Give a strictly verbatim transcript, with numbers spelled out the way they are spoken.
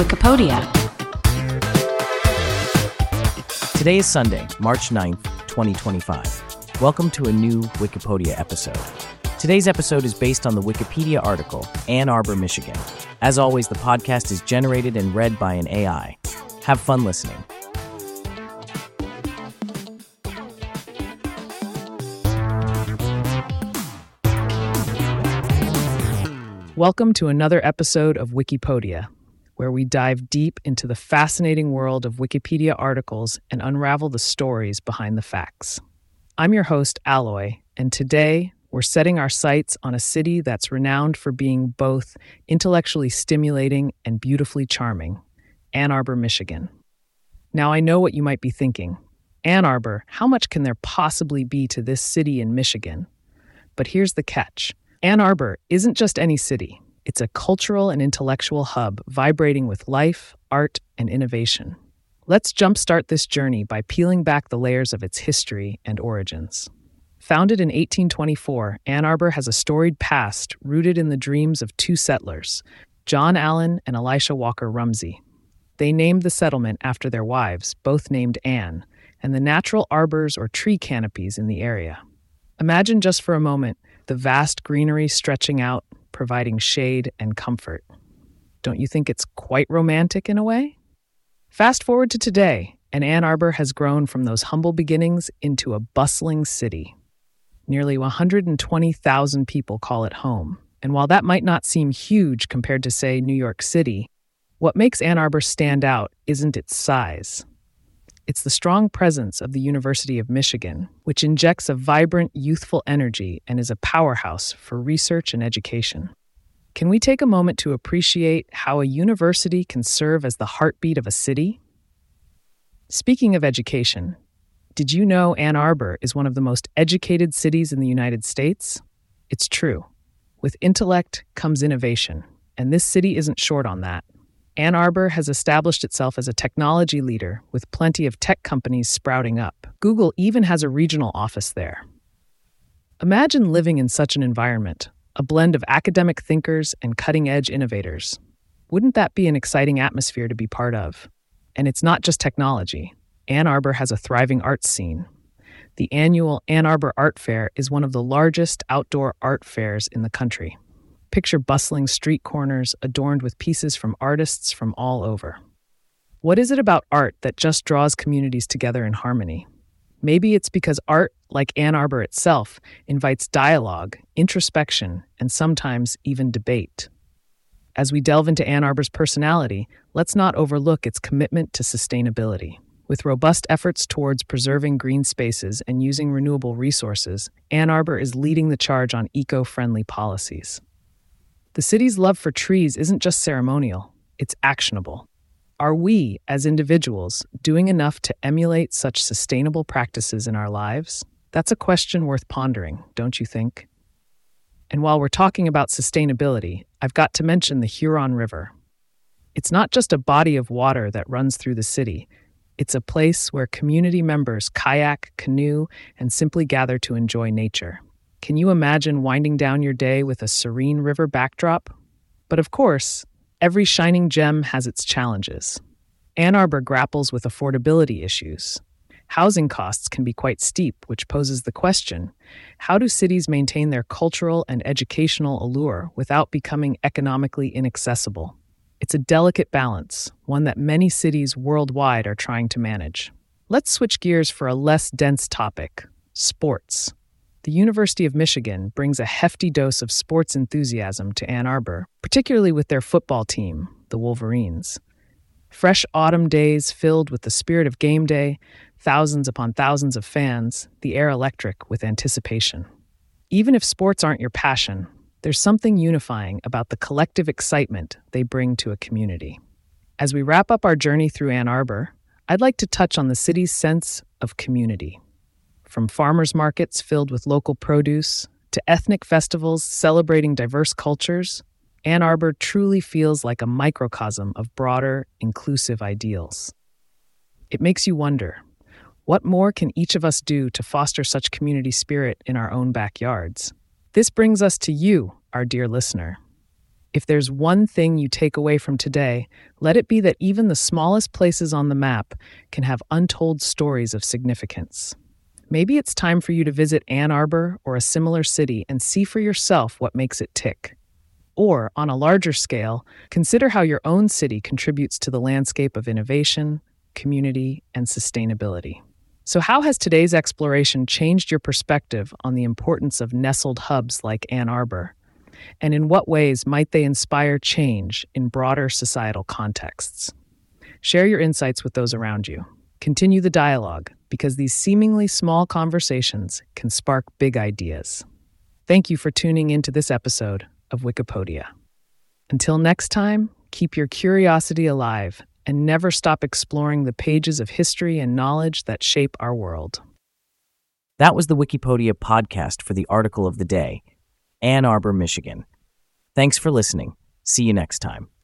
Wikipedia. Today is Sunday, March ninth, twenty twenty-five. Welcome to a new Wikipedia episode. Today's episode is based on the Wikipedia article, Ann Arbor, Michigan. As always, the podcast is generated and read by an A I. Have fun listening. Welcome to another episode of Wikipedia, where we dive deep into the fascinating world of Wikipedia articles and unravel the stories behind the facts. I'm your host, Alloy, and today we're setting our sights on a city that's renowned for being both intellectually stimulating and beautifully charming, Ann Arbor, Michigan. Now, I know what you might be thinking. Ann Arbor, how much can there possibly be to this city in Michigan? But here's the catch. Ann Arbor isn't just any city. It's a cultural and intellectual hub vibrating with life, art, and innovation. Let's jumpstart this journey by peeling back the layers of its history and origins. Founded in eighteen twenty-four, Ann Arbor has a storied past rooted in the dreams of two settlers, John Allen and Elisha Walker Rumsey. They named the settlement after their wives, both named Ann, and the natural arbors or tree canopies in the area. Imagine just for a moment the vast greenery stretching out, providing shade and comfort. Don't you think it's quite romantic in a way? Fast forward to today, and Ann Arbor has grown from those humble beginnings into a bustling city. Nearly one hundred twenty thousand people call it home, and while that might not seem huge compared to, say, New York City, what makes Ann Arbor stand out isn't its size. It's the strong presence of the University of Michigan, which injects a vibrant, youthful energy and is a powerhouse for research and education. Can we take a moment to appreciate how a university can serve as the heartbeat of a city? Speaking of education, did you know Ann Arbor is one of the most educated cities in the United States? It's true. With intellect comes innovation, and this city isn't short on that. Ann Arbor has established itself as a technology leader with plenty of tech companies sprouting up. Google even has a regional office there. Imagine living in such an environment, a blend of academic thinkers and cutting-edge innovators. Wouldn't that be an exciting atmosphere to be part of? And it's not just technology. Ann Arbor has a thriving arts scene. The annual Ann Arbor Art Fair is one of the largest outdoor art fairs in the country. Picture bustling street corners adorned with pieces from artists from all over. What is it about art that just draws communities together in harmony? Maybe it's because art, like Ann Arbor itself, invites dialogue, introspection, and sometimes even debate. As we delve into Ann Arbor's personality, let's not overlook its commitment to sustainability. With robust efforts towards preserving green spaces and using renewable resources, Ann Arbor is leading the charge on eco-friendly policies. The city's love for trees isn't just ceremonial, it's actionable. Are we, as individuals, doing enough to emulate such sustainable practices in our lives? That's a question worth pondering, don't you think? And while we're talking about sustainability, I've got to mention the Huron River. It's not just a body of water that runs through the city. It's a place where community members kayak, canoe, and simply gather to enjoy nature. Can you imagine winding down your day with a serene river backdrop? But of course, every shining gem has its challenges. Ann Arbor grapples with affordability issues. Housing costs can be quite steep, which poses the question, how do cities maintain their cultural and educational allure without becoming economically inaccessible? It's a delicate balance, one that many cities worldwide are trying to manage. Let's switch gears for a less dense topic, sports. The University of Michigan brings a hefty dose of sports enthusiasm to Ann Arbor, particularly with their football team, the Wolverines. Fresh autumn days filled with the spirit of game day, thousands upon thousands of fans, the air electric with anticipation. Even if sports aren't your passion, there's something unifying about the collective excitement they bring to a community. As we wrap up our journey through Ann Arbor, I'd like to touch on the city's sense of community. From farmers markets filled with local produce to ethnic festivals celebrating diverse cultures, Ann Arbor truly feels like a microcosm of broader, inclusive ideals. It makes you wonder, what more can each of us do to foster such community spirit in our own backyards? This brings us to you, our dear listener. If there's one thing you take away from today, let it be that even the smallest places on the map can have untold stories of significance. Maybe it's time for you to visit Ann Arbor or a similar city and see for yourself what makes it tick. Or, on a larger scale, consider how your own city contributes to the landscape of innovation, community, and sustainability. So how has today's exploration changed your perspective on the importance of nestled hubs like Ann Arbor? And in what ways might they inspire change in broader societal contexts? Share your insights with those around you. Continue the dialogue, because these seemingly small conversations can spark big ideas. Thank you for tuning into this episode of Wikipodia. Until next time, keep your curiosity alive and never stop exploring the pages of history and knowledge that shape our world. That was the Wikipodia podcast for the article of the day, Ann Arbor, Michigan. Thanks for listening. See you next time.